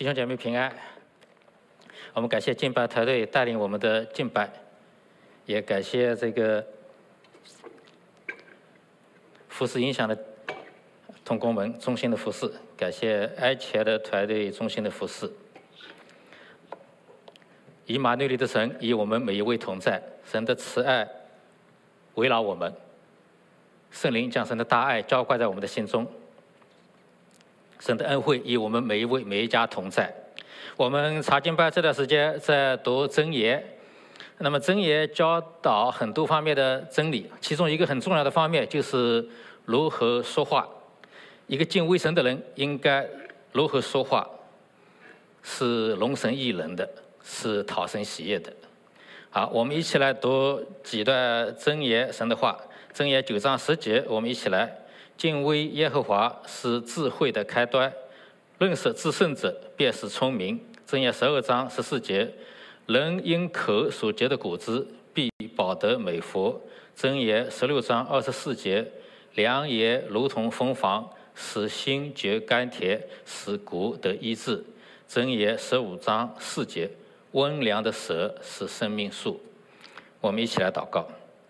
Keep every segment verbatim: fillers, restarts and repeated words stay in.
弟兄姐妹平安。我们感谢敬拜团队带领我们的敬拜，也感谢这个服侍影响的同工们衷心的服侍，感谢埃前的团队衷心的服侍。以马内利的神与我们每一位同在，神的慈爱围绕我们，圣灵将神的大爱浇灌在我们的心中，神的恩惠与我们每一位每一家同在。我们查经班这段时间在读箴言，那么箴言教导很多方面的真理，其中一个很重要的方面就是如何说话。一个敬畏神的人应该如何说话，是容神益人的，是讨神喜悦的。好，我们一起来读几段箴言神的话。箴言九章十节，我们一起来。敬畏耶和华是智慧的开端，认识至圣者便是聪明。箴言十二章十四节，人因口所结的果子必饱得美福。箴言十六章二十四节，良言如同蜂房，使心觉甘甜，使骨得医治。箴言十五章四节，温良的舌是生命树。我们一起来祷告。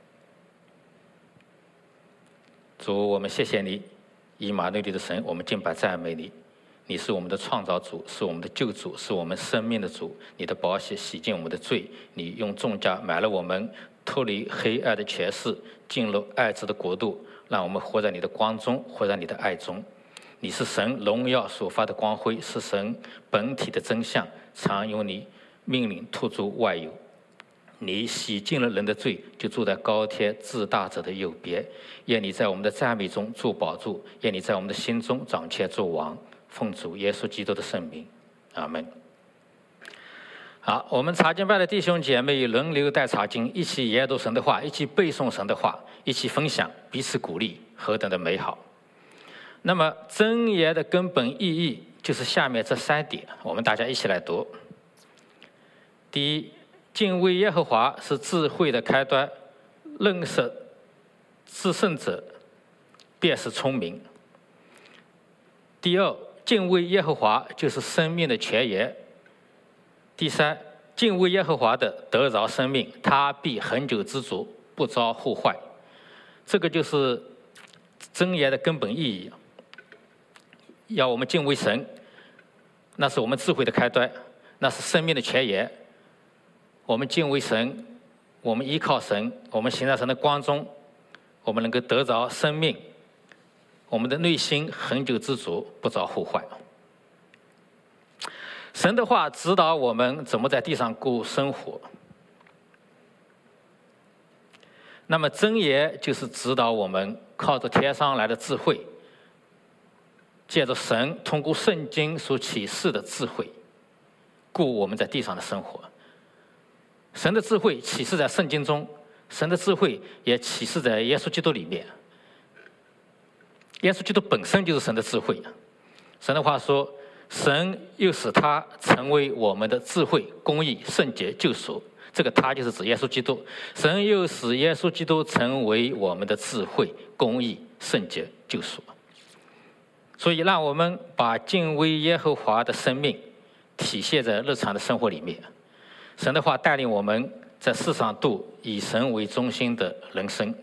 主，我们谢谢你，以马内利的神，我们敬拜赞美你。你是我们的创造主，是我们的救主，是我们生命的主。你的宝血洗净我们的罪，你用重价买了我们，脱离黑暗的权势，进入爱子的国度，让我们活在你的光中，活在你的爱中。你是神荣耀所发的光辉，是神本体的真相，常由你命令突出外有。你洗净了人的罪，就坐在高天至大者的右边。愿你在我们的赞美中做宝座，愿你在我们的心中掌权做王。奉主耶稣基督的圣名，阿门。好，我们查经班的弟兄姐妹轮流带查经，一起研读神的话，一起背诵神的话，一起分享，彼此鼓励，何等的美好。那么箴言的根本意义就是下面这三点，我们大家一起来读。第一，敬畏耶和华是智慧的开端，认识至圣者便是聪明。第二，敬畏耶和华就是生命的泉源。第三，敬畏耶和华的得着生命，他必恒久知足，不遭祸患。这个就是箴言的根本意义。要我们敬畏神，那是我们智慧的开端，那是生命的泉源。我们敬畏神，我们依靠神，我们行在神的光中，我们能够得着生命，我们的内心恒久知足，不遭祸患。神的话指导我们怎么在地上过生活。那么箴言就是指导我们靠着天上来的智慧，借着神通过圣经所启示的智慧，过我们在地上的生活。神的智慧启示在圣经中，神的智慧也启示在耶稣基督里面。耶稣基督本身就是神的智慧。神的话说，神又使他成为我们的智慧、公义、圣洁、救赎。这个他就是指耶稣基督。神又使耶稣基督成为我们的智慧、公义、圣洁、救赎。所以让我们把敬畏耶和华的生命体现在日常的生活里面。神的话带领我们在世上度以神为中心的人生。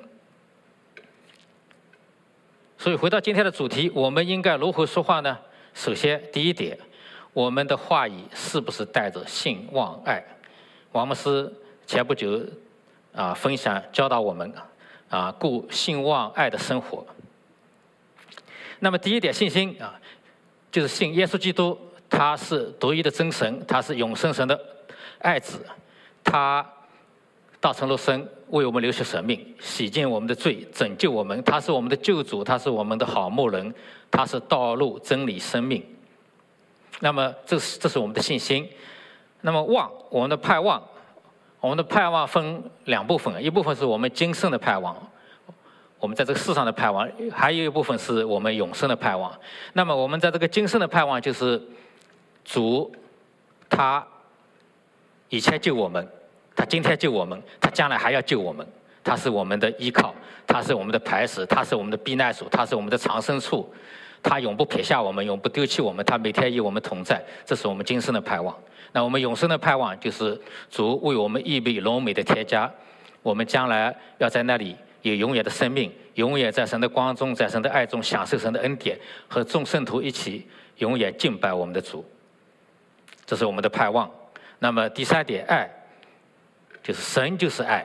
所以回到今天的主题，我们应该如何说话呢？首先，第一点，我们的话语是不是带着信、望、爱？王牧师前不久啊分享教导我们啊过信、望、爱的生活。那么第一点，信心啊，就是信耶稣基督，他是独一的真神，他是永生神的爱子，他道成肉身，为我们流血舍命，洗净我们的罪，拯救我们。他是我们的救主，他是我们的好牧人，他是道路、真理、生命。那么这是这是我们的信心。那么望，我们的盼望，我们的盼望分两部分，一部分是我们今生的盼望，我们在这个世上的盼望，还有一部分是我们永生的盼望。那么我们在这个今生的盼望，就是主他以前救我们，他今天救我们，他将来还要救我们。他是我们的依靠，他是我们的磐石，他是我们的避难所，他是我们的藏身处， 他永不撇下我们，永不丢弃我们，他每天与我们同在，这是我们今生的盼望。那我们永生的盼望就是主为我们预备荣美的天家，我们将来要在那里有永远的生命，永远在神的光中，在神的爱中享受神的恩典，和众圣徒一起永远敬拜我们的主，这是我们的盼望。那么第三点，爱，就是神就是爱，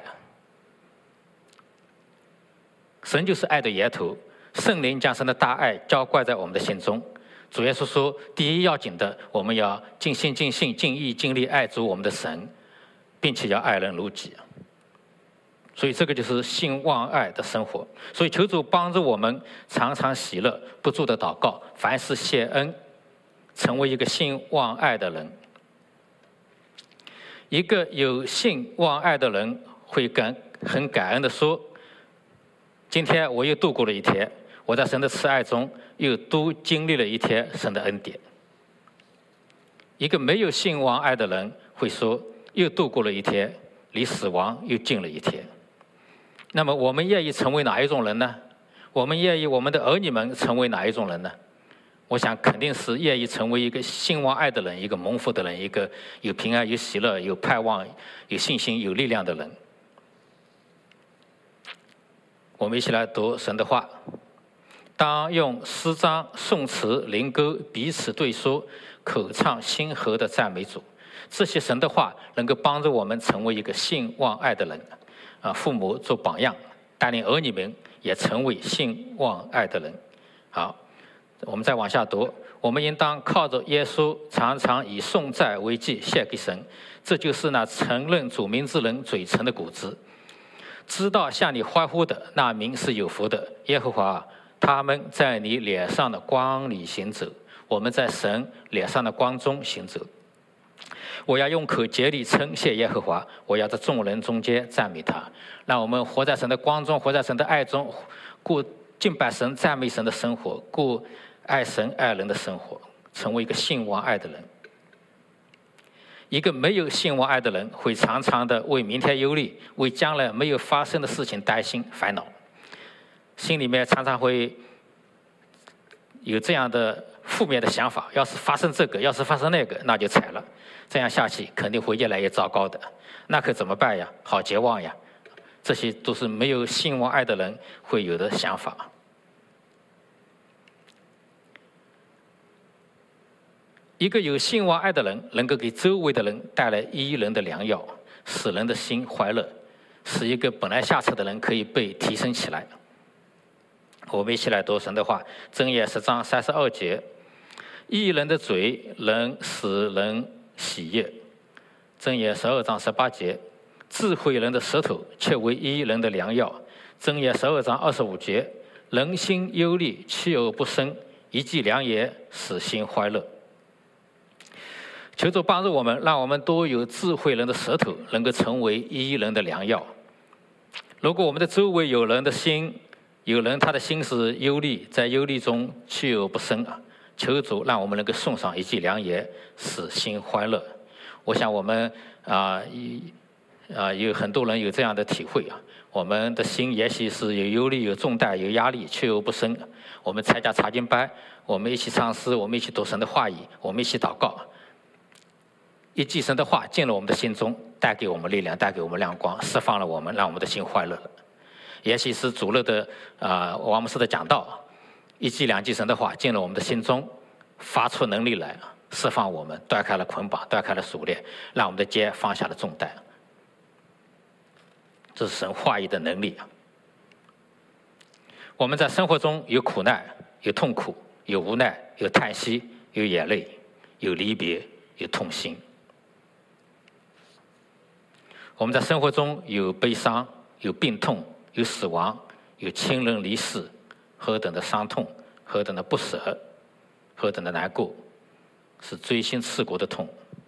神就是爱的源头，圣灵将神的大爱浇灌在我们的心中。主耶稣说，第一要紧的，我们要尽心尽性尽意尽力爱主我们的神，并且要爱人如己。所以这个就是信望爱的生活。所以求主帮助我们常常喜乐，不住的祷告，凡事谢恩，成为一个信望爱的人。一个有信望爱的人会感很感恩的说，今天我又度过了一天，我在神的慈爱中又都经历了一天神的恩典。一个没有信望爱的人会说，又度过了一天，离死亡又近了一天。那么我们愿意成为哪一种人呢？我们愿意我们的儿女们成为哪一种人呢？我想肯定是愿意成为一个信望爱的人，一个蒙福的人，一个有平安、有喜乐、有盼望、有信心、有力量的人。我们一起来读神的话。当用诗章、颂词、灵歌彼此对说，口唱心和的赞美主。这些神的话能够帮助我们成为一个信望爱的人。啊，父母做榜样，带领儿女们也成为信望爱的人。好，我们再往下读。我们应当靠着耶稣，常常以颂赞为祭献给神，这就是那承认主名之人嘴唇的果子。知道向你欢呼的那民是有福的，耶和华，他们在你脸上的光里行走，我们在神脸上的光中行走。我要用口竭力称谢耶和华，我要在众人中间赞美他。让我们活在神的光中，活在神的爱中，过敬拜神、赞美神的生活，过爱神爱人的生活，成为一个信望爱的人。一个没有信望爱的人会常常的为明天忧虑，为将来没有发生的事情担心烦恼，心里面常常会有这样的负面的想法，要是发生这个，要是发生那个，那就惨了，这样下去肯定会越来越糟糕的，那可怎么办呀？好绝望呀！这些都是没有信望爱的人会有的想法。一个有信望爱的人，能够给周围的人带来医人的良药，使人的心欢乐，使一个本来下车的人可以被提升起来。我们一起来读神的话，箴言十章三十二节：义人的嘴能使人喜悦。箴言十二章十八节：智慧人的舌头却为义人的良药。箴言十二章二十五节：人心忧虑，气而不生，一句良言使心欢乐。求主帮助我们，让我们都有智慧人的舌头，能够成为义人的良药。如果我们的周围有人的心，有人他的心是忧虑，在忧虑中气而不生啊，求主让我们能够送上一句良言，使心欢乐。我想我们啊，啊有很多人有这样的体会啊，我们的心也许是有忧虑、有重担、有压力，气而不生。我们参加查经班，我们一起唱诗，我们一起读神的话语，我们一起祷告。一句神的话进了我们的心中，带给我们力量，带给我们亮光，释放了我们，让我们的心欢乐了。也许是主日的啊、呃、王牧师的讲道，一句两句神的话进了我们的心中，发出能力来，释放我们，断开了捆绑，断开了锁链，让我们的肩放下了重担。这是神话语的能力。我们在生活中有苦难，有痛苦，有无奈，有叹息，有眼泪，有离别，有痛心。我们在生活中有悲伤，有病痛，有死亡，有亲人离世，何等的伤痛，何等的不舍，何等的难过，是锥心刺骨的痛。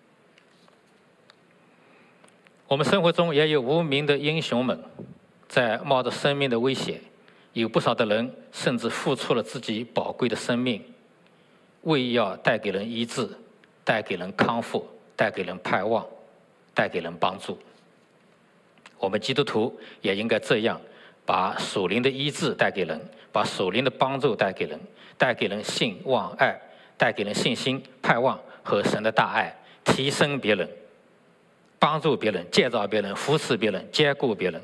我们生活中也有无名的英雄们，在冒着生命的危险，有不少的人甚至付出了自己宝贵的生命，为要带给人医治，带给人康复，带给人盼望，带给人帮助。我们基督徒也应该这样， 把属灵的医治带给人，把属灵的帮助带给人，带给人信望爱，带给人信心、盼望和神的大爱，提升别人，帮助别人，建造别人，扶持别人，兼顾别人。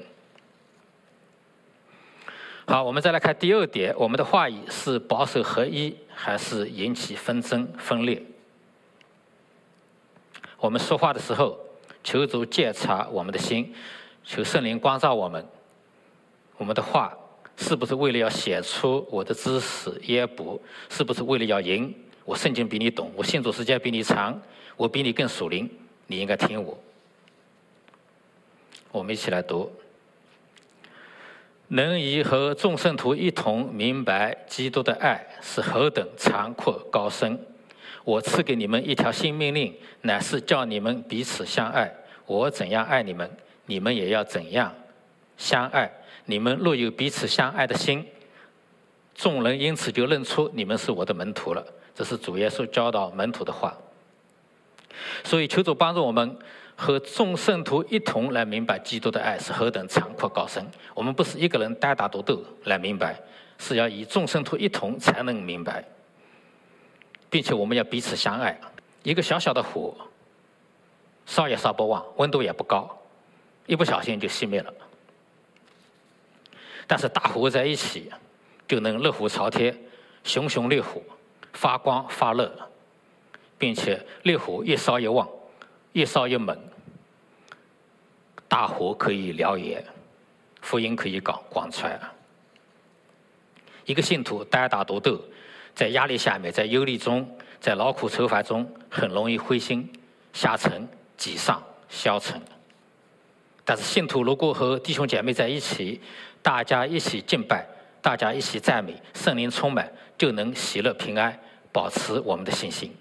好，我们再来看第二点，我们的话语是保守合一，还是引起纷争分裂？我们说话的时候，求主鉴察我们的心，求圣灵光照我们。我们的话是不是为了要显出我的知识渊博？是不是为了要赢？我圣经比你懂，我信主时间比你长，我比你更属灵，你应该听我。我们一起来读。能以和众圣徒一同明白基督的爱是何等长阔高深。我赐给你们一条新命令，乃是叫你们彼此相爱。我怎样爱你们，你们也要怎样相爱。你们若有彼此相爱的心，众人因此就认出你们是我的门徒了。这是主耶稣教导门徒的话。所以求主帮助我们和众圣徒一同来明白基督的爱是何等长阔高深。我们不是一个人单打独斗来明白，是要以众圣徒一同才能明白，并且我们要彼此相爱。一个小小的火，烧也烧不旺，温度也不高，一不小心就熄灭了。但是大火在一起，就能热火朝天，熊熊烈火，发光发热，并且烈火越烧越旺，越烧越猛。大火可以燎原，福音可以广广传。一个信徒单打独斗，在压力下面，在忧虑中，在劳苦愁烦中，很容易灰心、下沉、沮丧、消沉。但是信徒如果和弟兄姐妹在一起，大家一起敬拜，大家一起赞美，圣灵充满，就能喜乐平安，保持我们的信心。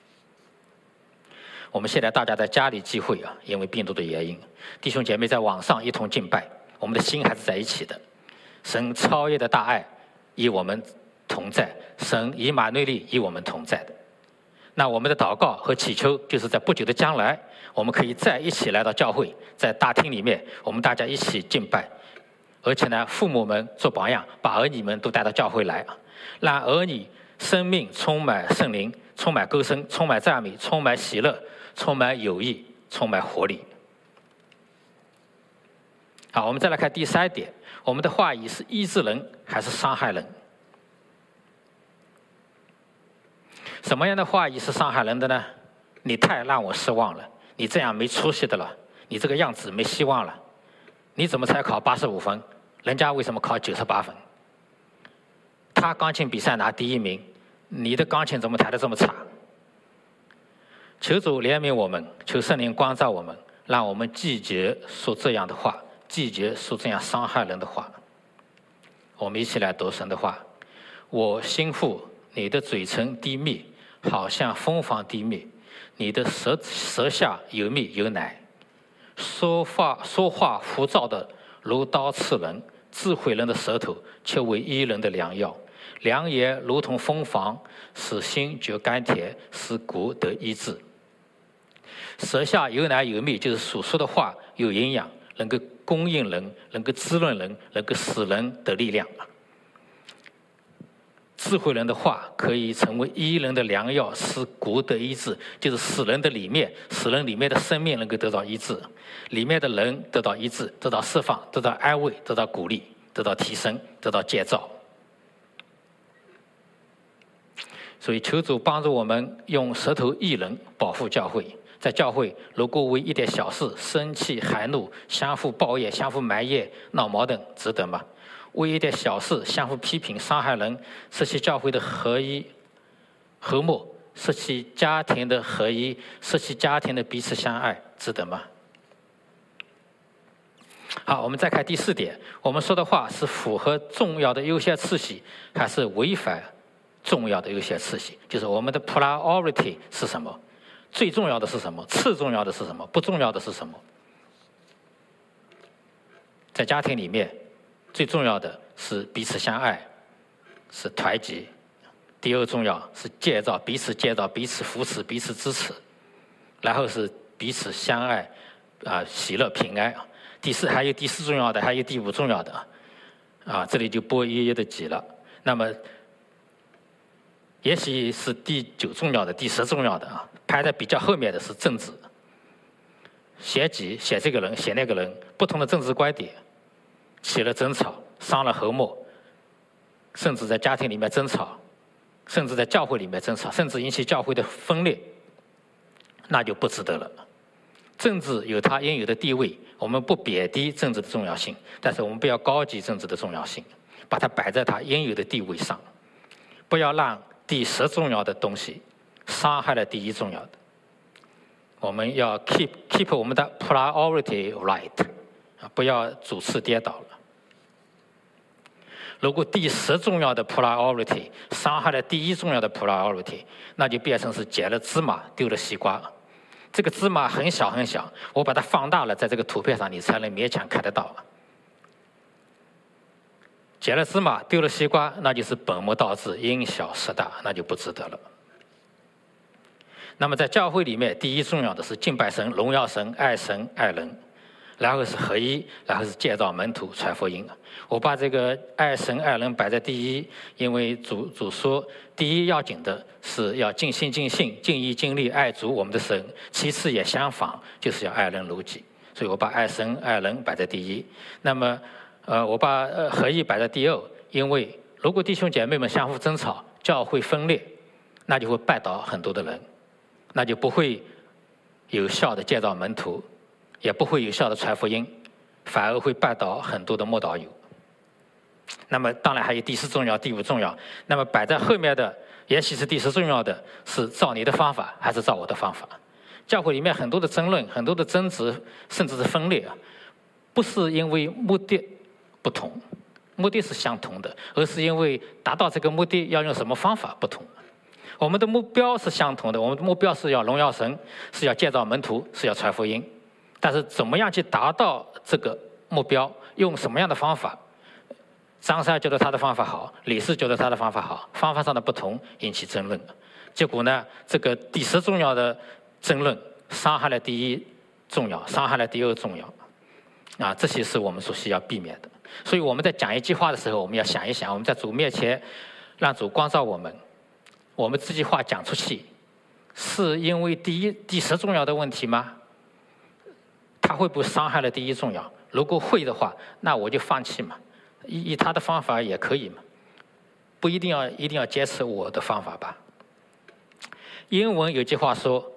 我们现在大家在家里聚会啊，因为病毒的原因，弟兄姐妹在网上一同敬拜，我们的心还是在一起的。神超越的大爱与我们同在，神以马内利与我们同在的。那我们的祷告和祈求，就是在不久的将来，我们可以再一起来到教会，在大厅里面，我们大家一起敬拜。而且呢，父母们做榜样，把儿女们都带到教会来，让儿女生命充满圣灵，充满歌声，充满赞美，充满喜乐，充满友谊，充满活力。好，我们再来看第三点，我们的话语是医治人还是伤害人？什么样的话语是伤害人的呢？你太让我失望了，你这样没出息的了，你这个样子没希望了，你怎么才考八十五分？人家为什么考九十八分？他钢琴比赛拿第一名，你的钢琴怎么弹得这么差？求主怜悯我们，求圣灵光照我们，让我们拒绝说这样的话，拒绝说这样伤害人的话。我们一起来读神的话。我心腹，你的嘴唇滴蜜，好像蜂房滴蜜，你的舌舌下有蜜有奶。说话说话浮躁的如刀刺人，智慧人的舌头却为医人的良药。良言如同蜂房，使心觉甘甜，使骨得医治。舌下有奶有蜜，就是所说的话有营养，能够供应人，能够滋润人，能够使人的力量。智慧人的话可以成为医人的良药，使骨得医治，就是使人的里面，使人里面的生命能够得到医治，里面的人得到医治，得到释放，得到安慰，得到鼓励，得到提升，得到建造。所以求主帮助我们用舌头益人，保护教会。在教会，如果为一点小事生气、含怒，相互抱怨、相互埋怨、闹矛盾，值得吗？为一点小事相互批评、伤害人，失去教会的合一、和睦，失去家庭的合一，失去家庭的彼此相爱，值得吗？好，我们再看第四点，我们说的话是符合重要的优先次序，还是违反重要的优先次序？就是我们的 priority 是什么？最重要的是什么？次重要的是什么？不重要的是什么？在家庭里面，最重要的是彼此相爱，是团结。第二重要是建造，彼此建造，彼此扶持，彼此支持。然后是彼此相爱，啊、呃，喜乐平安。第四还有第四重要的，还有第五重要的， 啊，这里就不一一的记了。那么，也许是第九重要的、第十重要的啊，排在比较后面的是政治。写己、写这个人、写那个人，不同的政治观点，起了争吵，伤了和睦，甚至在家庭里面争吵，甚至在教会里面争吵，甚至引起教会的分裂，那就不值得了。政治有它应有的地位，我们不贬低政治的重要性，但是我们不要高级政治的重要性，把它摆在它应有的地位上，不要让第十重要的东西伤害了第一重要的。我们要 keep keep 我们的 priority right， 不要主次颠倒了。如果第十重要的 priority 伤害了第一重要的 priority， 那就变成是捡了芝麻丢了西瓜。这个芝麻很小很小，我把它放大了，在这个图片上你才能勉强看得到。捡了芝麻丢了西瓜，那就是本末倒置，因小失大，那就不值得了。那么在教会里面，第一重要的是敬拜神、荣耀神、爱神、爱人，然后是合一，然后是建造门徒、传福音。我把这个爱神、爱人摆在第一，因为主主说，第一要紧的是要尽心尽性、尽意尽力爱主我们的神，其次也相仿，就是要爱人如己。所以我把爱神、爱人摆在第一。那么，呃，我把呃合一摆在第二，因为如果弟兄姐妹们相互争吵，教会分裂，那就会绊倒很多的人。那就不会有效的建造门徒，也不会有效的传福音，反而会绊倒很多的默祷友。那么当然还有第四重要、第五重要。那么摆在后面的，也许是第十重要的，是照你的方法还是照我的方法？教会里面很多的争论、很多的争执，甚至是分裂啊，不是因为目的不同，目的是相同的，而是因为达到这个目的要用什么方法不同。我们的目标是相同的，我们的目标是要荣耀神，是要建造门徒，是要传福音。但是怎么样去达到这个目标，用什么样的方法？张三觉得他的方法好，李四觉得他的方法好，方法上的不同引起争论。结果呢，这个第十重要的争论伤害了第一重要，伤害了第二重要。啊，这些是我们所需要避免的。所以我们在讲一句话的时候，我们要想一想，我们在主面前让主光照我们。我们这句话讲出去，是因为第一、第十重要的问题吗？他会不会伤害了第一重要？如果会的话，那我就放弃嘛，以以他的方法也可以嘛，不一定要一定要坚持我的方法吧。英文有句话说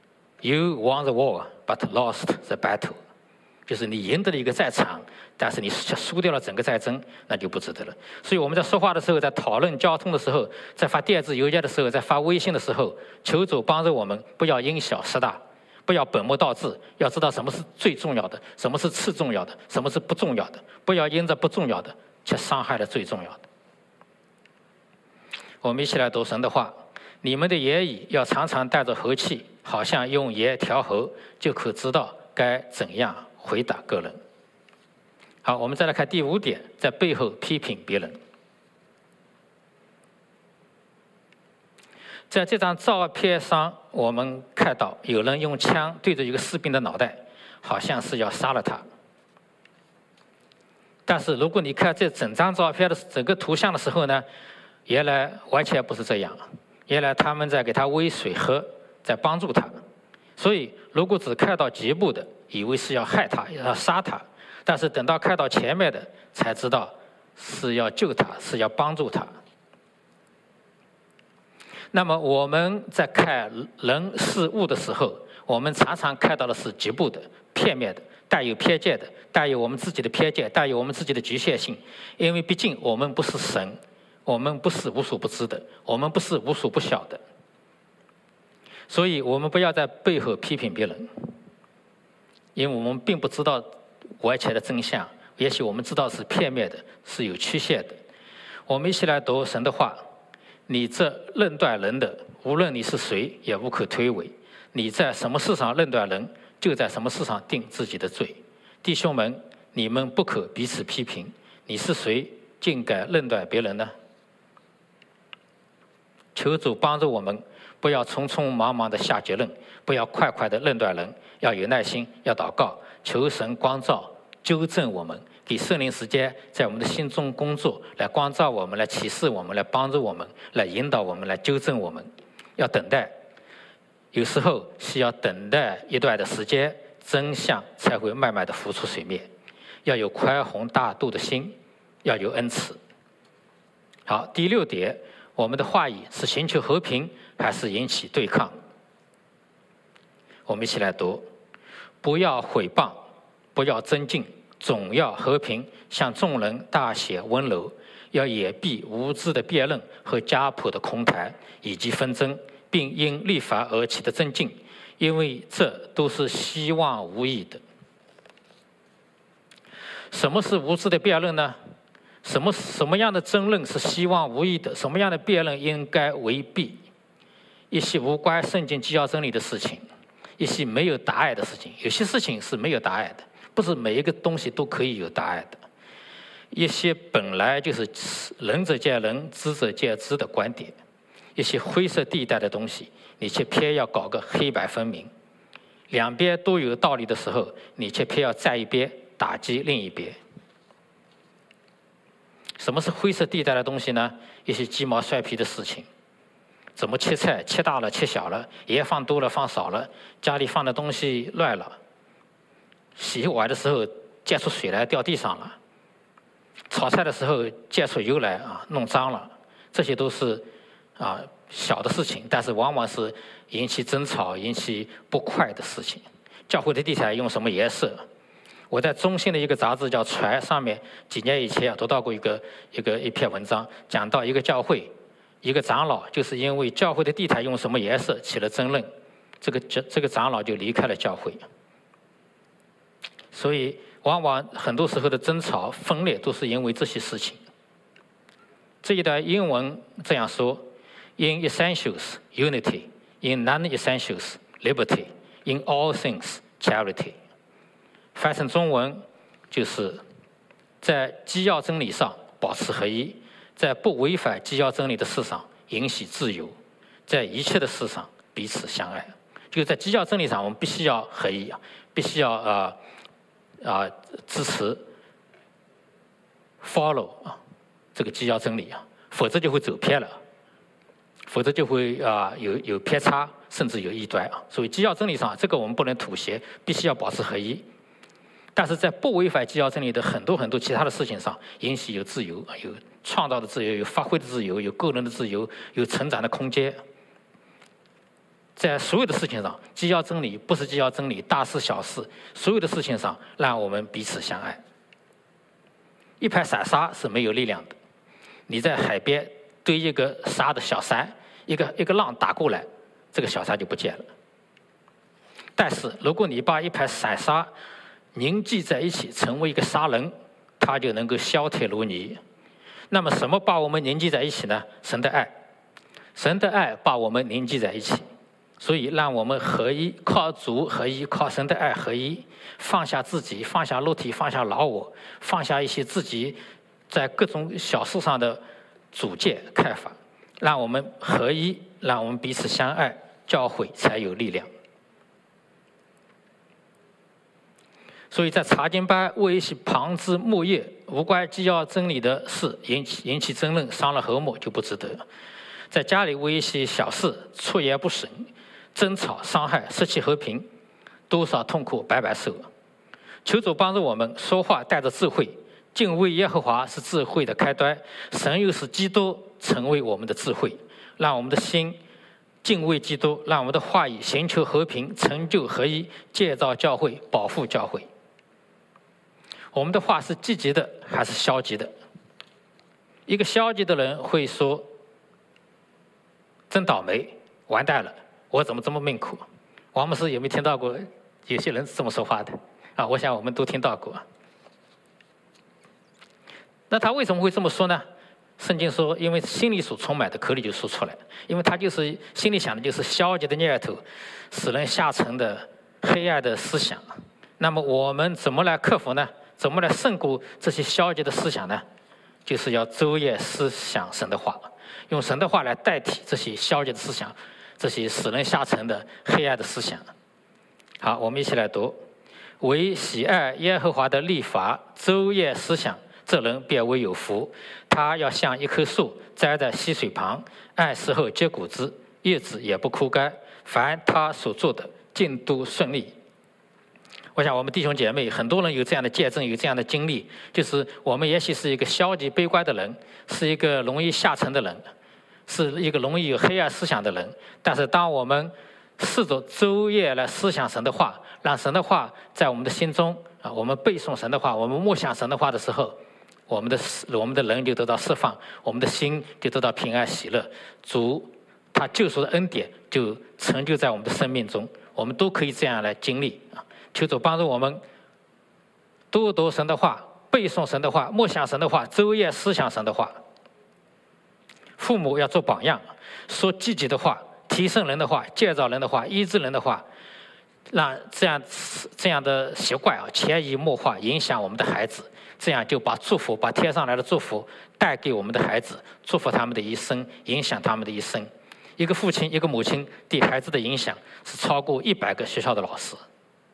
：“You won the war, but lost the battle。”就是你赢得了一个战场，但是你输掉了整个战争，那就不值得了。所以我们在说话的时候，在讨论交通的时候，在发电子邮件的时候，在发微信的时候，求主帮助我们，不要因小失大，不要本末倒置，要知道什么是最重要的，什么是次重要的，什么是不重要的，不要因着不重要的却伤害了最重要的。我们一起来读神的话：你们的言语要常常带着和气，好像用盐调和，就可知道该怎样回答个人。好，我们再来看第五点，在背后批评别人。在这张照片上，我们看到有人用枪对着一个士兵的脑袋，好像是要杀了他。但是如果你看这整张照片的整个图像的时候呢，原来完全不是这样，原来他们在给他喂水喝，在帮助他。所以如果只看到局部的，以为是要害他，要杀他，但是等到看到前面的，才知道是要救他，是要帮助他。那么我们在看人事物的时候，我们常常看到的是局部的、片面的、带有偏见的、带有我们自己的偏见、带有我们自己的局限性。因为毕竟我们不是神，我们不是无所不知的，我们不是无所不晓的。所以我们不要在背后批评别人，因为我们并不知道完全的真相，也许我们知道是片面的，是有曲线的。我们一起来读神的话：你这论断人的，无论你是谁，也无可推诿。你在什么事上论断人，就在什么事上定自己的罪。弟兄们，你们不可彼此批评。你是谁，竟敢论断别人呢？求主帮助我们，不要匆匆忙忙的下结论，不要快快的论断人，要有耐心，要祷告，求神光照，纠正我们， 给圣灵时间在我们的心中工作，来光照我们，来启示我们，来帮助我们，来引导我们，来纠正我们。要等待，有时候需要等待一段的时间，真相才会慢慢的浮出水面。要有宽宏大度的心，要有恩慈。好，第六点，我们的话语是寻求和平，还是引起对抗？我们一起来读：不要毁谤，不要争竞，总要和平，向众人大显温柔。要掩蔽无知的辩论和家谱的空谈以及纷争，并因立法而起的争竞，因为这都是希望无益的。什么是无知的辩论呢？什么什么样的争论是希望无益的？什么样的辩论应该为避？一些无关圣经基要真理的事情，一些没有答案的事情。有些事情是没有答案的，不是每一个东西都可以有答案的。一些本来就是仁者见仁，智者见智的观点，一些灰色地带的东西，你却偏要搞个黑白分明。两边都有道理的时候，你却偏要站一边打击另一边。什么是灰色地带的东西呢？一些鸡毛蒜皮的事情，怎么切菜，切大了切小了，盐放多了放少了，家里放的东西乱了，洗碗的时候溅出水来掉地上了，炒菜的时候溅出油来啊，弄脏了，这些都是啊小的事情，但是往往是引起争吵、引起不快的事情。教会的地毯用什么颜色？我在中信的一个杂志叫《传》上面，几年以前啊读到过一个一个一篇文章，讲到一个教会，一个长老就是因为教会的地毯用什么颜色起了争论，这个这个长老就离开了教会。所以往往很多时候的争吵分裂都是因为这些事情。这一段英文这样说 ：In essentials, unity; in non-essentials, liberty; in all things, charity。翻成中文就是在基要真理上保持合一，在不违反基要真理的事上允许自由，在一切的事上彼此相爱。就是在基要真理上，我们必须要合一，必须要啊啊支持 follow 啊这个基要真理啊，否则就会走偏了，否则就会啊有有偏差，甚至有异端啊。所以基要真理上，这个我们不能妥协，必须要保持合一。但是在不违反基要真理的很多很多其他的事情上，允许有自由，有创造的自由，有发挥的自由，有个人的自由，有成长的空间。在所有的事情上，基要真理不是基要真理，大事小事，所有的事情上，让我们彼此相爱。一盘散沙是没有力量的，你在海边堆一个沙的小山，一个一个浪打过来，这个小沙就不见了。但是如果你把一盘散沙凝聚在一起，成为一个沙人，它就能够削铁如泥。那么什么把我们凝聚在一起呢？神的爱，神的爱把我们凝聚在一起。所以让我们合一，靠主合一，靠神的爱合一，放下自己，放下肉体，放下老我，放下一些自己在各种小事上的主见看法，让我们合一，让我们彼此相爱，教会才有力量。所以在查经班为一些旁枝末叶、无关基要真理的事引起引起争论，伤了和睦就不值得。在家里为一些小事出言不审、争吵、伤害、失去和平，多少痛苦白白受。求主帮助我们说话带着智慧，敬畏耶和华是智慧的开端，神又使基督成为我们的智慧，让我们的心敬畏基督，让我们的话语寻求和平，成就合一，建造教会，保护教会。我们的话是积极的还是消极的？一个消极的人会说：“真倒霉，完蛋了，我怎么这么命苦？”王牧师有没有听到过有些人是这么说话的？啊，我想我们都听到过。那他为什么会这么说呢？圣经说，因为心里所充满的，口里就说出来。因为他就是心里想的就是消极的念头，使人下沉的黑暗的思想。那么我们怎么来克服呢？怎么来胜过这些消极的思想呢？就是要昼夜思想神的话，用神的话来代替这些消极的思想，这些使人下沉的黑暗的思想。好，我们一起来读： 为喜爱耶和华的律法，昼夜思想，这人便为有福。他要像一棵树栽在溪水旁，按时候结果子，叶子也不枯干。凡他所做的，尽都顺利。我想我们弟兄姐妹很多人有这样的见证，有这样的经历，就是我们也许是一个消极悲观的人，是一个容易下沉的人，是一个容易有黑暗思想的人，但是当我们试着昼夜来思想神的话，让神的话在我们的心中啊，我们背诵神的话，我们默想神的话的时候，我们的我们的人就得到释放，我们的心就得到平安喜乐。主他救赎的恩典就成就在我们的生命中，我们都可以这样来经历啊。求主帮助我们多读神的话，背诵神的话，默想神的话，昼夜思想神的话。父母要做榜样，说积极的话，提升人的话，建造人的话，医治人的话，让这样这样的习惯啊潜移默化影响我们的孩子，这样就把祝福，把天上来的祝福带给我们的孩子，祝福他们的一生，影响他们的一生。一个父亲，一个母亲对孩子的影响是超过一百个学校的老师。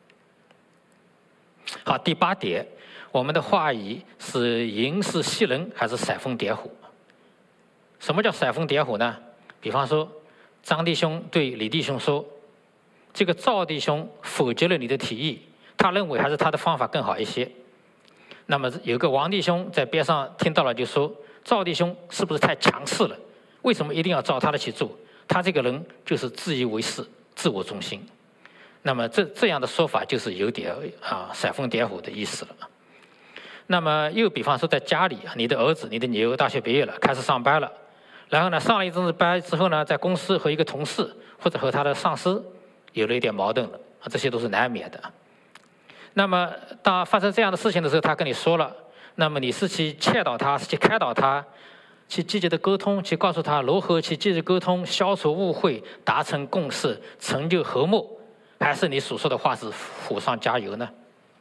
好，第八点，我们的话语是银是吸人还是煽风点火？什么叫煽风点火呢？比方说，张弟兄对李弟兄说，这个赵弟兄否决了你的提议，他认为还是他的方法更好一些。那么有个王弟兄在边上听到了，就说赵弟兄是不是太强势了？为什么一定要照他的去做？他这个人就是自以为是、自我中心。那么这这样的说法就是有点啊煽风点火的意思了。那么又比方说在家里，你的儿子、你的女儿大学毕业了，开始上班了，然后呢上了一阵子班之后呢，在公司和一个同事或者和他的上司有了一点矛盾了，这些都是难免的。那么当发生这样的事情的时候，他跟你说了，那么你是去劝导他，是去开导他，去积极的沟通，去告诉他如何去积极沟通，消除误会，达成共识，成就和睦，还是你所说的话是火上加油呢？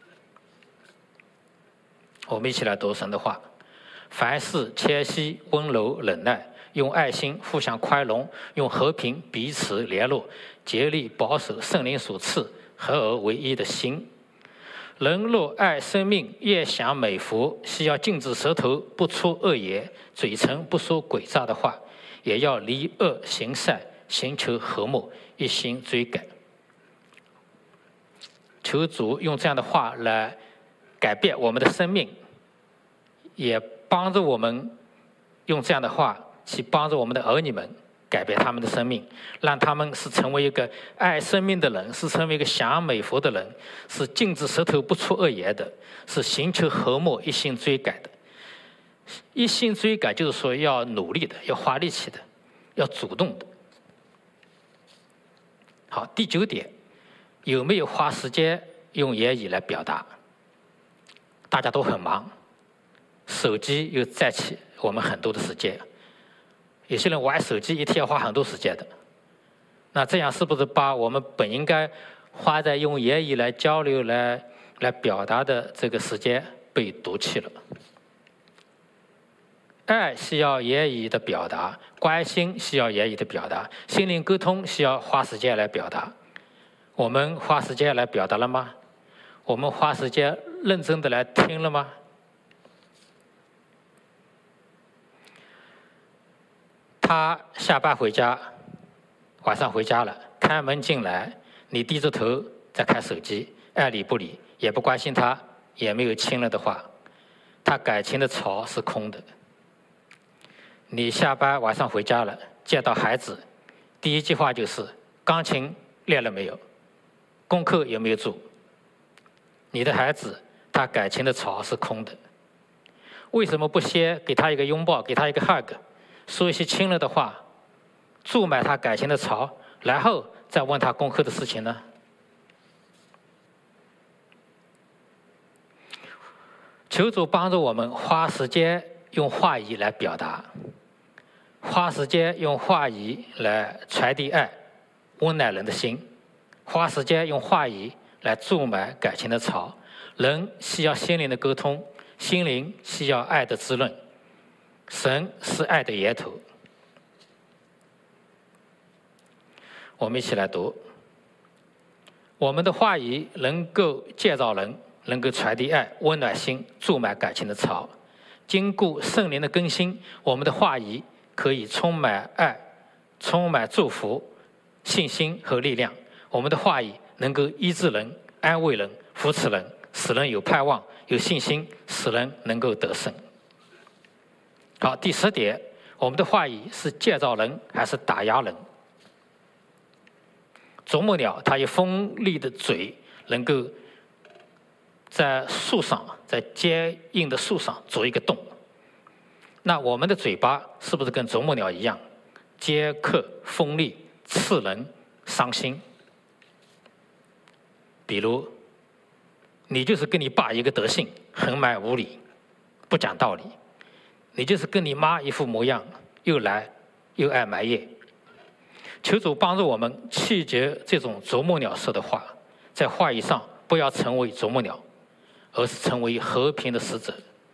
我们一起来读神的话：凡事谦虚、温柔、忍耐，用爱心互相宽容，用和平彼此联络，竭力保守圣灵所赐合而为一的心。人若爱生命，越想美福，需要禁止舌头不出恶言，嘴唇不说诡诈的话，也要离恶行善，寻求和睦，一心追赶。求主用这样的话来改变我们的生命，也帮助我们用这样的话去帮助我们的儿女们改变他们的生命，让他们是成为一个爱生命的人，是成为一个享美福的人，是禁止舌头不出恶言的，是寻求和睦，一心追赶的。一心追赶就是说要努力的，要花力气的，要主动的。好，第九点，有没有花时间用言语来表达？大家都很忙，手机又占起我们很多的时间。有些人玩手机一天要花很多时间的，那这样是不是把我们本应该花在用言语来交流、来来表达的这个时间被夺去了？爱需要言语的表达，关心需要言语的表达，心灵沟通需要花时间来表达。我们花时间来表达了吗？我们花时间认真的来听了吗？他下班回家，晚上回家了，开门进来，你低着头在看手机，爱理不理，也不关心他，也没有亲了的话，他感情的槽是空的。你下班晚上回家了，见到孩子，第一句话就是钢琴练了没有，功课有没有做？你的孩子他感情的槽是空的，为什么不先给他一个拥抱，给他一个 hug，说一些亲了的话，注满他感情的槽，然后再问他功课的事情呢？求主帮助我们花时间用话语来表达，花时间用话语来传递爱，温暖人的心，花时间用话语来注满感情的槽。人需要心灵的沟通，心灵需要爱的滋润，神是爱的源头。我们一起来读： 我们的话语能够建造人，能够传递爱，温暖心，注满感情的槽。经过圣灵的更新，我们的话语可以充满爱，充满祝福、信心和力量。我们的话语能够医治人、安慰人、扶持人，使人有盼望、有信心，使人能够得胜。好，第十点，我们的话语是建造人还是打压人？啄木鸟它有锋利的嘴，能够在树上，在坚硬的树上啄一个洞。那我们的嘴巴是不是跟啄木鸟一样，尖刻、锋利、刺人、伤心？比如，你就是跟你爸一个德性，横蛮无理，不讲道理；你就是跟你妈一副模样，又懒又爱埋怨。求主帮助我们弃绝这种啄木鸟式的话，在话语上不要成为啄木鸟，而是成为和平的使者。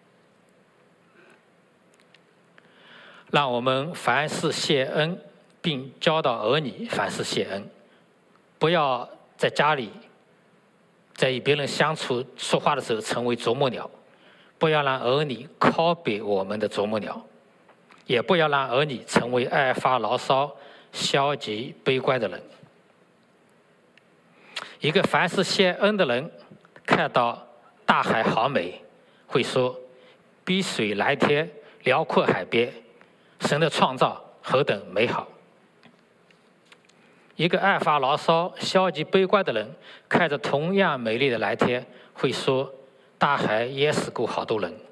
让我们凡事谢恩，并教导儿女凡事谢恩。不要在家里，在与别人相处说话的时候成为啄木鸟，不要让儿女 copy 我们的啄木鸟，也不要让儿女成为爱发牢骚、消极悲观的人。一个凡事谢恩的人，看到大海好美，会说碧水蓝天，辽阔海边，神的创造何等美好。一个爱发牢骚、消极悲观的人，看着同样美丽的蓝天，会说大海淹死过好多人。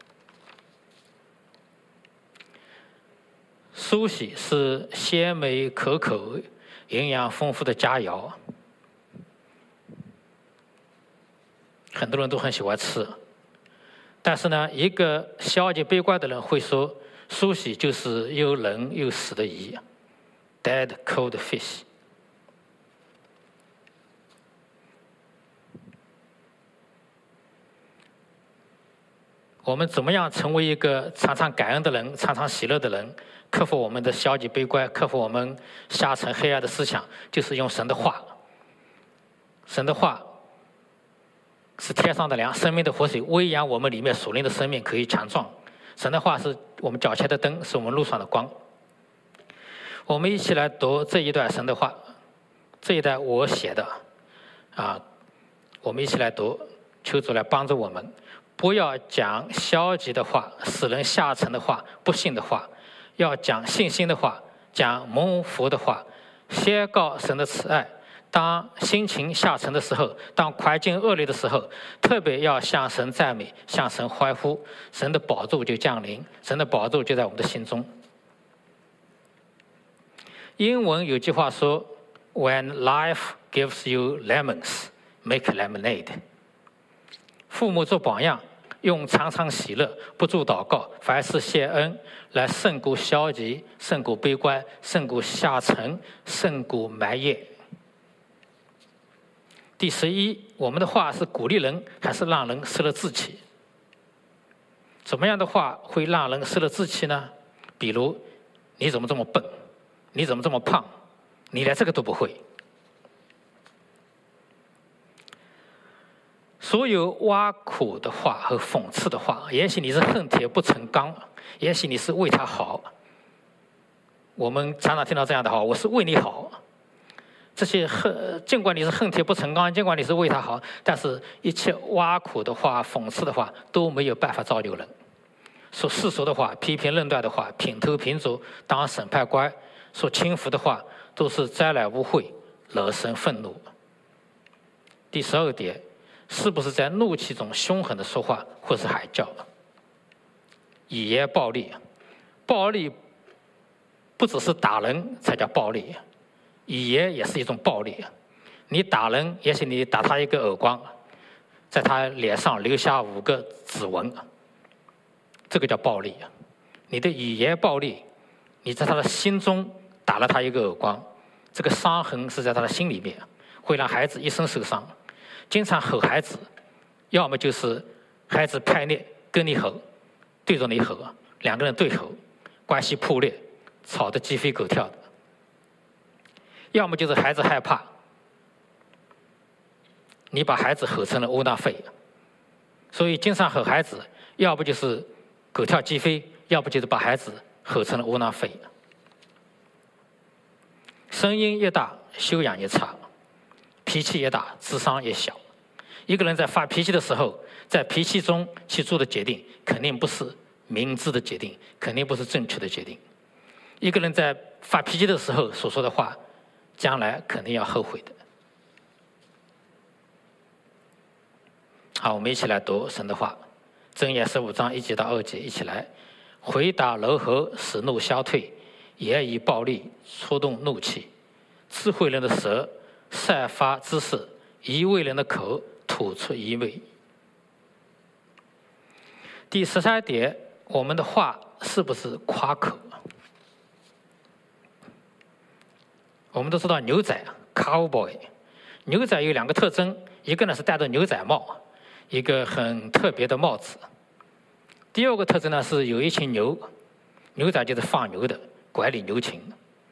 苏喜是鲜美可口、营养丰富的佳肴，很多人都很喜欢吃。但是呢，一个消极悲观的人会说，苏喜就是又冷又死的鱼 ，dead cold fish。我们怎么样成为一个常常感恩的人、常常喜乐的人，克服我们的消极悲观，克服我们下沉黑暗的思想，就是用神的话。神的话是天上的粮，生命的活水，喂养我们里面属灵的生命，可以强壮。神的话是我们脚前的灯，是我们路上的光。我们一起来读这一段神的话，这一段我写的，啊，我们一起来读，求主来帮助我们。不要讲消极的话，使人下沉的话，不信的话，要讲信心的话，讲蒙福的话，宣告神的慈爱。当心情下沉的时候，当环境恶劣的时候，特别要向神赞美，向神欢呼，神的宝座就降临，神的宝座就在我们的心中。英文有句话说 When life gives you lemons, make lemonade。父母做榜样，用常常喜乐、不住祷告、凡事谢恩，来胜过消极、胜过悲观、胜过下沉、胜过埋怨。第十一，我们的话是鼓励人，还是让人失了志气？怎么样的话会让人失了志气呢？比如，你怎么这么笨？你怎么这么胖？你连这个都不会。所有挖苦的话和讽刺的话，也许你是恨铁不成钢，也许你是为他好。我们常常听到这样的话，我是为你好。这些恨，尽管你是恨铁不成钢，尽管你是为他好，但是一切挖苦的话、讽刺的话都没有办法造就人。说世俗的话、批评论断的话、品头品足当审判官，说轻浮的话，都是沾染污秽，惹神愤怒。第十二点，是不是在怒气中凶狠的说话，或是喊叫？语言暴力，暴力不只是打人才叫暴力，语言也是一种暴力。你打人，也许你打他一个耳光，在他脸上留下五个指纹，这个叫暴力。你的语言暴力，你在他的心中打了他一个耳光，这个伤痕是在他的心里面，会让孩子一生受伤。经常吼孩子，要么就是孩子叛逆跟你吼，对着你吼，两个人对吼，关系破裂，吵得鸡飞狗跳的；要么就是孩子害怕， 你把孩子吼成了窝囊废。所以经常吼孩子，要不就是狗跳鸡飞，要不就是把孩子吼成了窝囊废。声音越大，修养越差；脾气越大，智商越小。一个人在发脾气的时候，在脾气中去做的决定，肯定不是明智的决定，肯定不是正确的决定。一个人在发脾气的时候所说的话，将来肯定要后悔的。好，我们一起来读神的话，箴言十五章一节到二节，一起来。回答柔和，使怒消退；言语暴力，触动怒气。智慧人的舌散发知识，愚昧人的口吐出愚昧。第十三点，我们的话是不是夸口？我们都知道牛仔 cowboy， 牛仔有两个特征，一个呢是戴着牛仔帽，一个很特别的帽子。第二个特征呢是有一群牛，牛仔就是放牛的，管理牛群。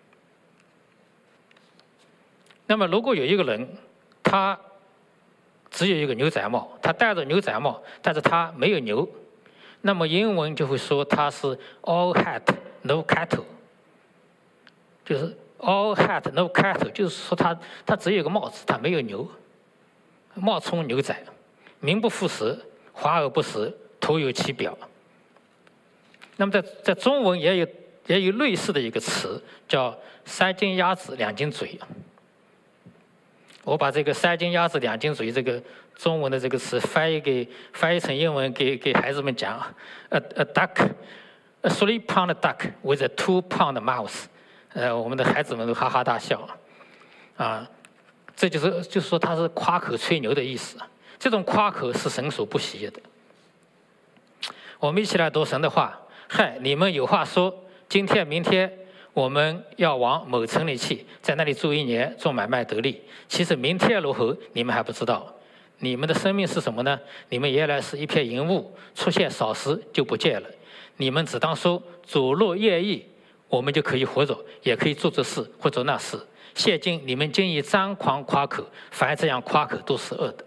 那么如果有一个人，他只有一个牛仔帽，他戴着牛仔帽，但是他没有牛，那么英文就会说他是 all hat no cattle， 就是 all hat no cattle， 就是说他他只有一个帽子，他没有牛，冒充牛仔，名不副实，华而不实，徒有其表。那么在在中文也有也有类似的一个词，叫三斤鸭子两斤嘴。我把这个三斤鸭子两斤嘴这个中文的这个词翻译给翻译成英文给给孩子们讲 ，a a duck a three pound duck with a two pound mouse， 呃，我们的孩子们都哈哈大笑，啊，这就是就是说他是夸口吹牛的意思。这种夸口是神所不喜悦的。我们一起来读神的话。嗨，你们有话说，今天明天我们要往某城里去，在那里住一年，做买卖得利。其实明天如何，你们还不知道。你们的生命是什么呢？你们原来是一片云雾，出现少时就不见了。你们只当说，主若愿意，我们就可以活着，也可以做这事或做那事。现今你们竟以张狂夸口，凡这样夸口都是恶的。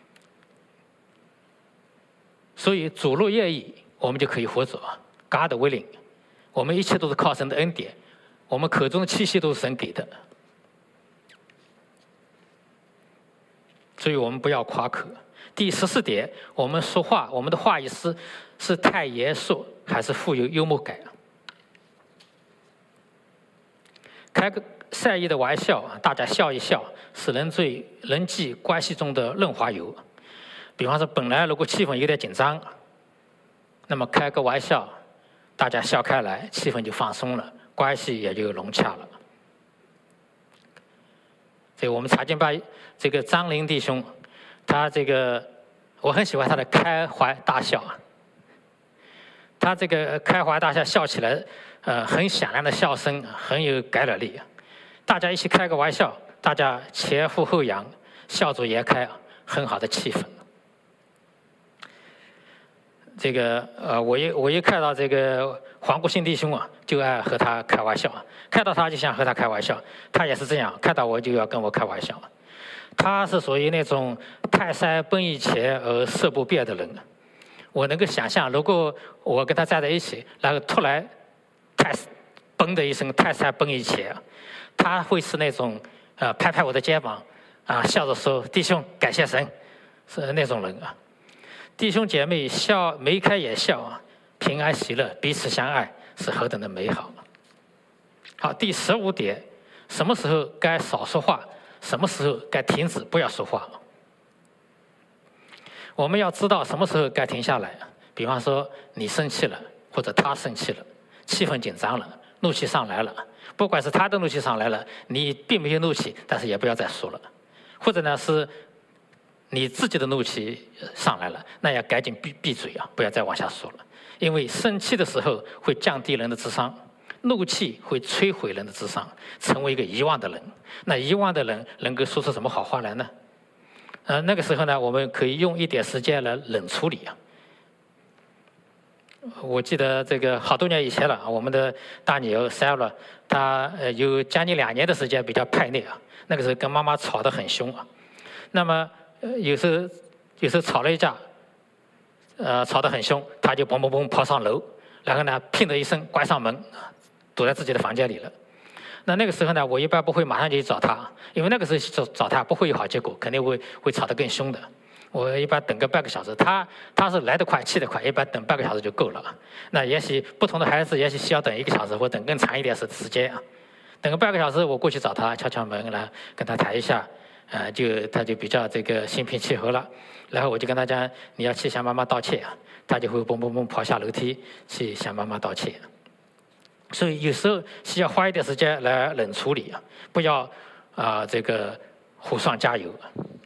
所以主若愿意，我们就可以活着。God willing， 我们一切都是靠神的恩典，我们口中的气息都是神给的，所以我们不要夸口。第十四点，我们说话，我们的话语是是太严肃，还是富有幽默感？开个善意的玩笑，大家笑一笑，是人最人际关系中的润滑油。比方说，本来如果气氛有点紧张，那么开个玩笑，大家笑开来，气氛就放松了，关系也就融洽了。这个我们查经班这个张林弟兄，他这个我很喜欢他的开怀大笑。他这个开怀大笑笑起来，呃，很响亮的笑声，很有感染力。大家一起开个玩笑，大家前呼后扬，笑逐颜开，很好的气氛。这个呃，我一我一看到这个黄国兴弟兄啊，就爱和他开玩笑，看到他就想和他开玩笑。他也是这样，看到我就要跟我开玩笑。他是属于那种泰山崩于前而色不变的人。我能够想象，如果我跟他站在一起，然后突然泰嘣的一声，泰山崩于前，他会是那种呃拍拍我的肩膀啊，笑着说：“弟兄，感谢神。”是那种人啊。弟兄姐妹笑眉开眼笑啊，平安喜乐，彼此相爱，是何等的美好。好，第十五点，什么时候该少说话，什么时候该停止不要说话。我们要知道什么时候该停下来。比方说你生气了，或者他生气了，气氛紧张了，怒气上来了，不管是他的怒气上来了，你并没有怒气，但是也不要再说了。或者呢是你自己的怒气上来了，那要赶紧闭闭嘴啊，不要再往下说了。因为生气的时候会降低人的智商，怒气会摧毁人的智商，成为一个遗忘的人。那遗忘的人能够说出什么好话来呢？呃，那个时候呢，我们可以用一点时间来冷处理啊。我记得这个好多年以前了，我们的大女儿 Sarah， 她呃有将近两年的时间比较叛逆啊，那个时候跟妈妈吵得很凶啊。那么呃有时候有时候吵了一架，呃，吵得很凶，他就嘣嘣嘣跑上楼，然后呢，砰的一声关上门，躲在自己的房间里了。那那个时候呢，我一般不会马上就去找他，因为那个时候找找他不会有好结果，肯定会会吵得更凶的。我一般等个半个小时，他他是来得快去得快，一般等半个小时就够了。那也许不同的孩子也许需要等一个小时或等更长一点时时间啊。等个半个小时，我过去找他，敲敲门，然后跟他谈一下，呃，就他就比较这个心平气和了。然后我就跟他讲，你要去向妈妈道歉啊，他就会蹦蹦蹦跑下楼梯去向妈妈道歉。所以有时候需要花一点时间来冷处理啊，不要啊、呃、这个火上加油。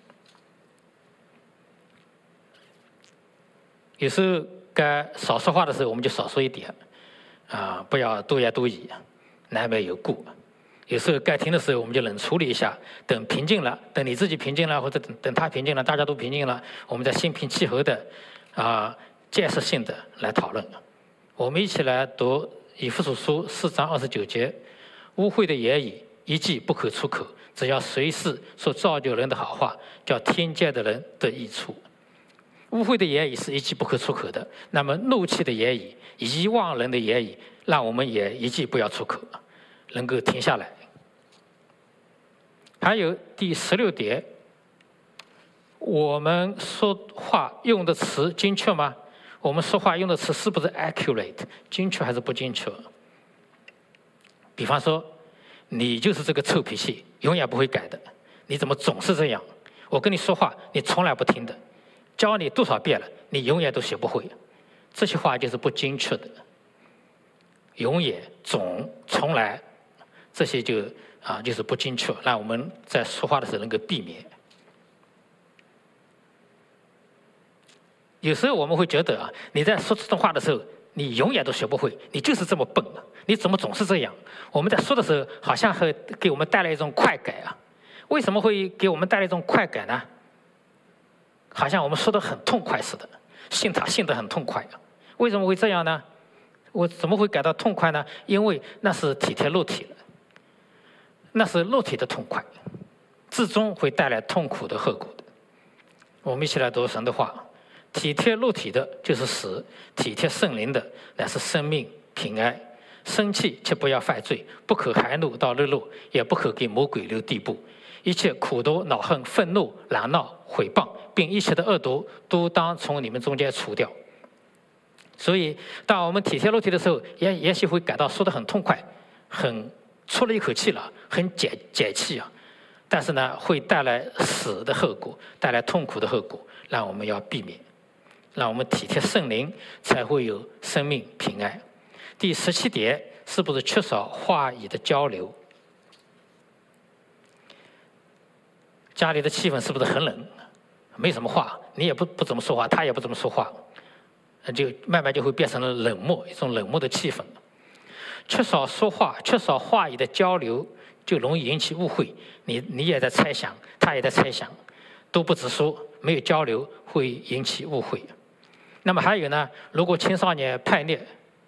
有时候该少说话的时候，我们就少说一点，啊、呃，不要多言多语，难免有故。有时候该停的时候，我们就冷处理一下，等平静了，等你自己平静了，或者等等他平静了，大家都平静了，我们再心平气和的啊、呃、建设性的来讨论。我们一起来读以弗所书四章二十九节：污秽的言语一句不可出口，只要随时说造就人的好话，叫听见的人得益处。污秽的言语是一句不可出口的，那么怒气的言语、遗忘人的言语，让我们也一句不要出口，能够停下来。还有第十六点，我们说话用的词精确吗？我们说话用的词是不是 accurate， 精确还是不精确？比方说，你就是这个臭脾气，永远不会改的，你怎么总是这样？我跟你说话，你从来不听的，教你多少遍了，你永远都学不会。这些话就是不精确的，永远、总、从来，这些就啊就是不精确，让我们在说话的时候能够避免。有时候我们会觉得啊，你在说这种话的时候，你永远都学不会，你就是这么笨啊，你怎么总是这样？我们在说的时候，好像会给我们带来一种快感啊。为什么会给我们带来一种快感呢？好像我们说得很痛快似的，信他信得很痛快啊。为什么会这样呢？我怎么会感到痛快呢？因为那是体贴肉体了，那是肉体的痛快，最终会带来痛苦的后果的。我们一起来读神的话。体贴肉体的就是死，体贴圣灵的乃是生命平安。生气却不要犯罪，不可含怒到日落，也不可给魔鬼留地步。一切苦毒、恼恨、愤怒、嚷闹、毁谤，并一切的恶毒，都当从你们中间除掉。所以，当我们体贴肉体的时候，也也许会感到说得很痛快，很出了一口气了，很解解气啊。但是呢，会带来死的后果，带来痛苦的后果，让我们要避免。让我们体贴圣灵，才会有生命平安。第十七点，是不是缺少话语的交流？家里的气氛是不是很冷？没什么话，你也不不怎么说话，他也不怎么说话，就慢慢就会变成了冷漠，一种冷漠的气氛。缺少说话，缺少话语的交流，就容易引起误会。你你也在猜想，他也在猜想，都不直说，没有交流，会引起误会。那么还有呢，如果青少年叛逆、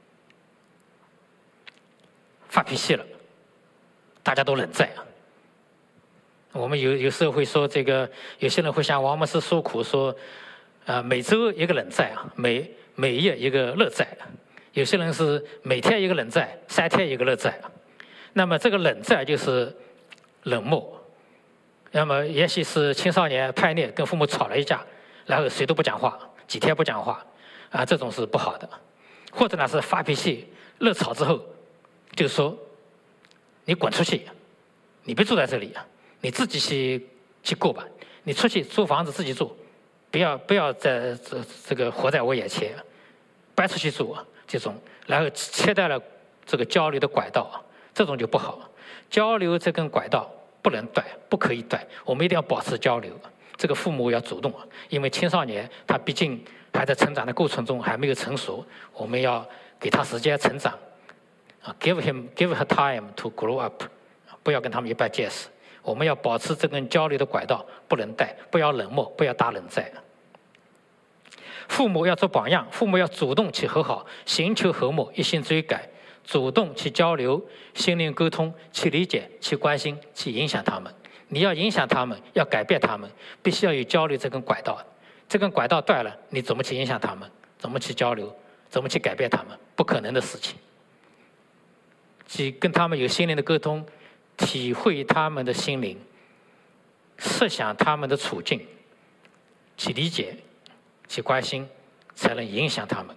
发脾气了，大家都冷战。我们有有时候会说，这个有些人会向王牧师诉苦说，呃，每周一个冷战啊，每每夜一个热战。有些人是每天一个冷战，三天一个热战。那么这个冷战就是冷漠。那么也许是青少年叛逆，跟父母吵了一架，然后谁都不讲话，几天不讲话，啊，这种是不好的。或者呢是发脾气，热吵之后，就说你滚出去，你别住在这里，你自己去去过吧，你出去租房子自己住，不要不要在这这个活在我眼前，搬出去住这种，然后切断了这个交流的管道，这种就不好。交流这根管道不能断，不可以断，我们一定要保持交流。这个父母要主动，因为青少年他毕竟还在成长的过程中，还没有成熟，我们要给他时间成长。啊 ，give him give her time to grow up， 不要跟他们一般见识。我们要保持这根交流的管道不能断，不要冷漠，不要打冷战。父母要做榜样，父母要主动去和好，寻求和睦，一心追改，主动去交流，心灵沟通，去理解，去关心，去影响他们。 你要影响他们，要改变他们，必须要有交流这根拐道。这根拐道断了，你怎么去影响他们？怎么去交流？怎么去改变他们？不可能的事情。去跟他们有心灵的沟通，体会他们的心灵，设想他们的处境，去理解，去关心，才能影响他们。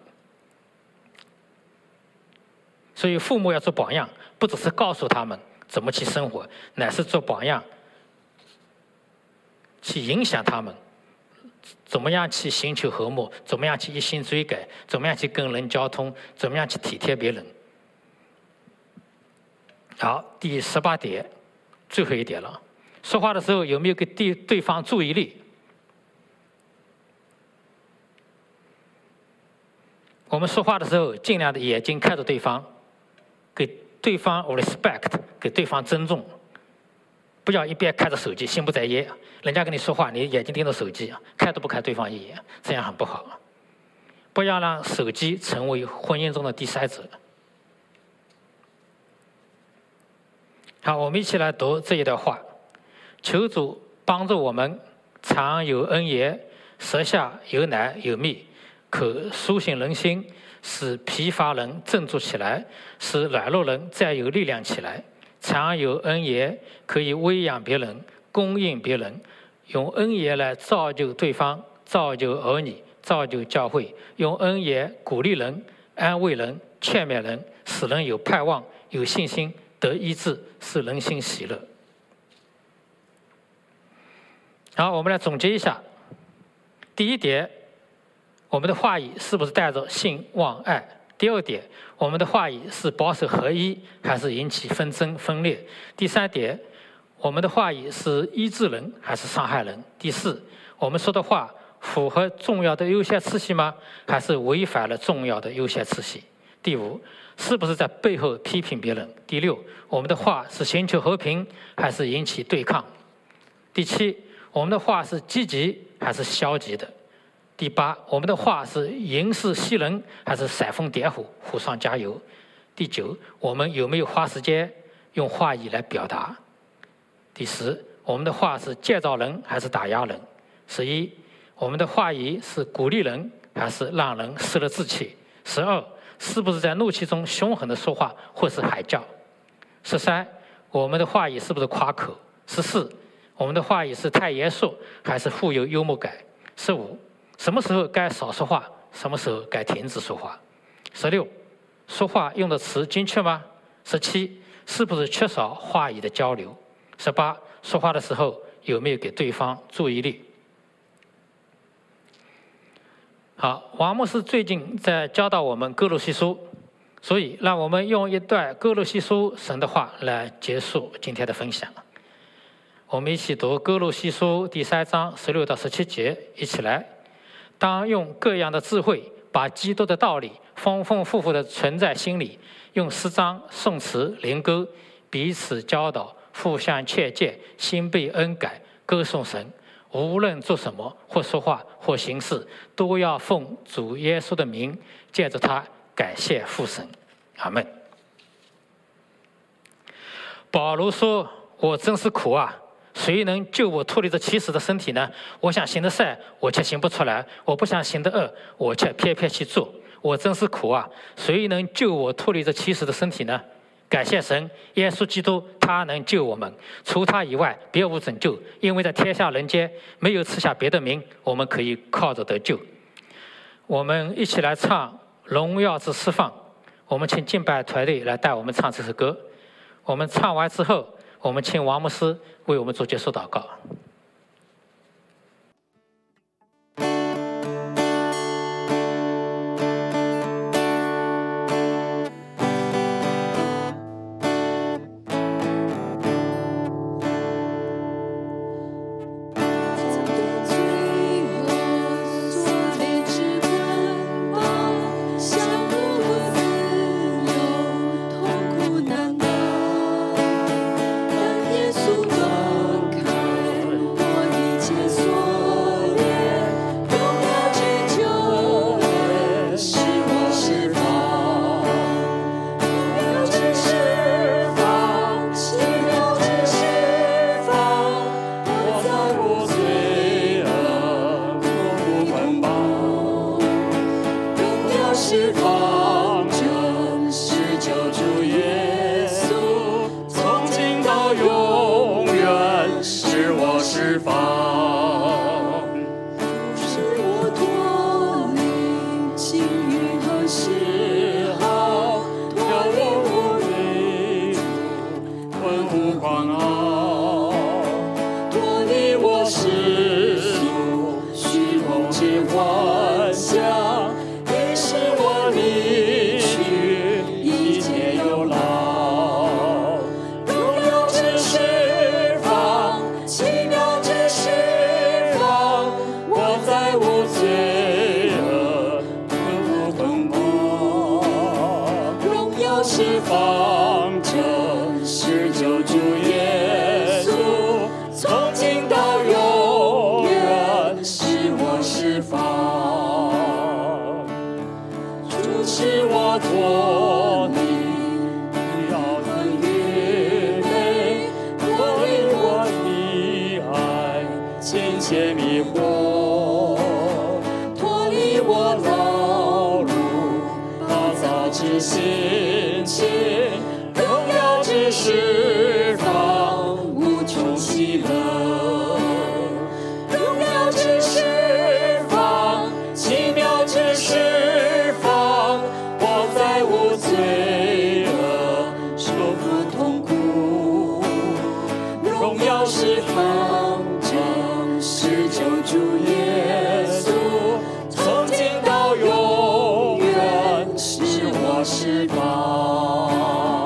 所以父母要做榜样，不只是告诉他们怎么去生活，乃是做榜样，去影响他们，怎么样去寻求和睦，怎么样去一心追改，怎么样去跟人交通，怎么样去体贴别人。好，第十八点，最后一点了。说话的时候有没有给对对方注意力？我们说话的时候，尽量的眼睛看着对方，给对方 respect， 给对方尊重，不要一边看着手机，心不在焉。人家跟你说话，你眼睛盯着手机，看都不看对方一眼，这样很不好。不要让手机成为婚姻中的第三者。好，我们一起来读这一段话。求主帮助我们，常有恩言，舌下有奶有蜜，可苏醒人心，使疲乏人振作起来，使软弱人再有力量起来。常有恩言，可以喂养别人，供应别人，用恩言来造就对方，造就儿女，造就教会，用恩言鼓励人，安慰人，劝勉人，使人有盼望，有信心，得医治，使人心喜乐。好，我们来总结一下。第一点，我们的话语是不是带着信望爱？第二点，我们的话语是保守合一，还是引起纷争分裂？第三点，我们的话语是医治人还是伤害人？第四，我们说的话符合重要的优先次序吗？还是违反了重要的优先次序？第五，是不是在背后批评别人？第六，我们的话是寻求和平还是引起对抗？第七，我们的话是积极还是消极的？第八，我们的话是迎势吸人还是煽风点火，火上加油？第九，我们有没有花时间用话语来表达？第十，我们的话是建造人还是打压人？十一，我们的话语是鼓励人还是让人失了志气？十二，是不是在怒气中凶狠的说话或是喊叫？十三，我们的话语是不是夸口？十四，我们的话语是太严肃还是富有幽默感？十五，什么时候该少说话，什么时候该停止说话？十六，说话用的词精确吗？十七，是不是缺少话语的交流？十八，说话的时候有没有给对方注意力？好，王牧师最近在教导我们歌罗西书，所以让我们用一段歌罗西书神的话来结束今天的分享。我们一起读歌罗西书第三章十六到十七节，一起来。当用各样的智慧，把基督的道理丰丰富富的存在心里，用诗章、颂词、灵歌彼此教导，互相劝诫，心被恩改，歌颂神。无论做什么，或说话，或行事，都要奉主耶稣的名，借着他感谢父神。阿们。保罗说：“我真是苦啊！谁能救我脱离这起死的身体呢？我想行的善，我却行不出来；我不想行的恶，我却偏偏去做。我真是苦啊！谁能救我脱离这起死的身体呢？”感谢神，耶稣基督他能救我们，除他以外别无拯救。因为在天下人间没有赐下别的名，我们可以靠着得救。我们一起来唱荣耀之释放。我们请敬拜团队来带我们唱这首歌。我们唱完之后，我们请王牧师为我们做结束祷告。 要托你，要能预备，脱离我的爱，渐渐迷惑，脱离我劳碌，打造之心情，荣耀之释放，无穷喜乐，荣耀之释放，奇妙之释放，我再无罪恶，受苦痛苦，荣耀释放着是救主耶稣，从今到永远是我释放。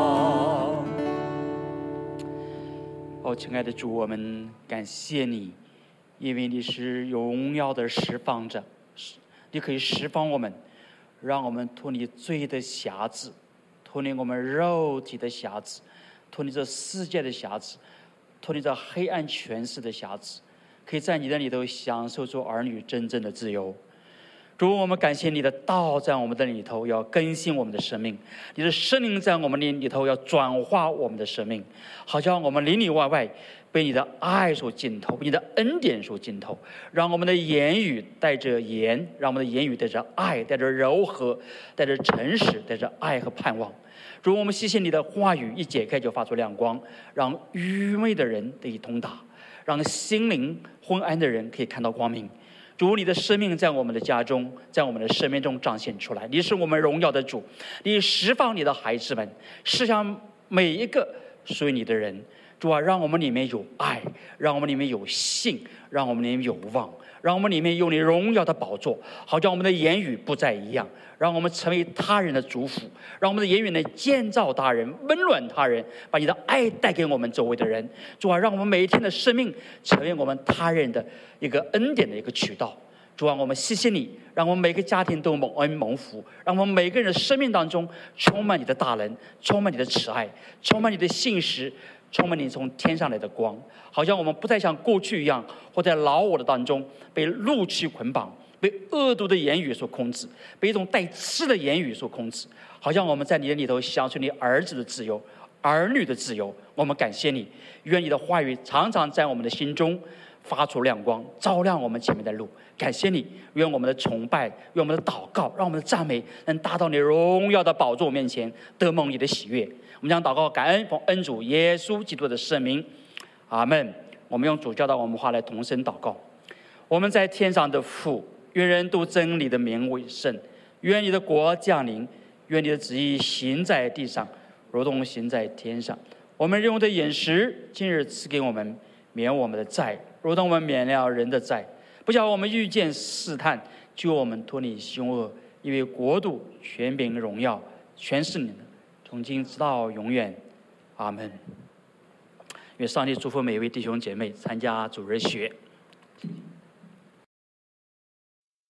哦，亲爱的主，我们感谢你，因为你是有荣耀的释放者，你可以释放我们，让我们脱离罪的辖制，脱离我们肉体的辖制，脱离这世界的辖制，脱离这黑暗权势的辖制，可以在你的里头享受做儿女真正的自由。主，我们感谢你的道在我们的里头要更新我们的生命，你的圣灵在我们的里头要转化我们的生命，好像我们里里外外被你的爱所浸透，被你的恩典所浸透，让我们的言语带着盐，让我们的言语带着爱，带着柔和，带着诚实，带着爱和盼望。主，我们谢谢你的话语一解开就发出亮光，让愚昧的人得以通达，让心灵昏暗的人可以看到光明。主，你的生命在我们的家中，在我们的生命中彰显出来。你是我们荣耀的主，你释放你的孩子们，释放每一个属于你的人。主啊，让我们里面有爱，让我们里面有信，让我们里面有望，让我们里面有你荣耀的宝座，好像我们的言语不再一样，让我们成为他人的祝福，让我们的言语能建造他人，温暖他人，把你的爱带给我们周围的人。主啊，让我们每一天的生命成为我们他人的一个恩典的一个渠道。主啊，我们谢谢你，让我们每个家庭都蒙恩蒙福，让我们每个人的生命当中充满你的大能，充满你的慈爱，充满你的信实，充满你从天上来的光，好像我们不再像过去一样，或在老我的当中被怒气捆绑，被恶毒的言语所控制，被一种带刺的言语所控制，好像我们在你的里头享受你儿子的自由，儿女的自由。我们感谢你，愿你的话语常常在我们的心中发出亮光，照亮我们前面的路。感谢你，愿我们的崇拜，愿我们的祷告，让我们的赞美能达到你荣耀的宝座面前，得蒙你的喜悦。我们将祷告感恩，奉恩主耶稣基督的圣名，阿们。我们用主教导我们话来同声祷告。我们在天上的父，愿人都真理的名为圣，愿你的国降临，愿你的旨意行在地上，如同行在天上。我们日用的饮食，今日赐给我们，免我们的债，如同我们免了人的债，不叫我们遇见试探，救我们脱离凶恶。因为国度、权柄、荣耀，全是你的，从今直到永远，阿们。愿上帝祝福每一位弟兄姐妹参加主日学。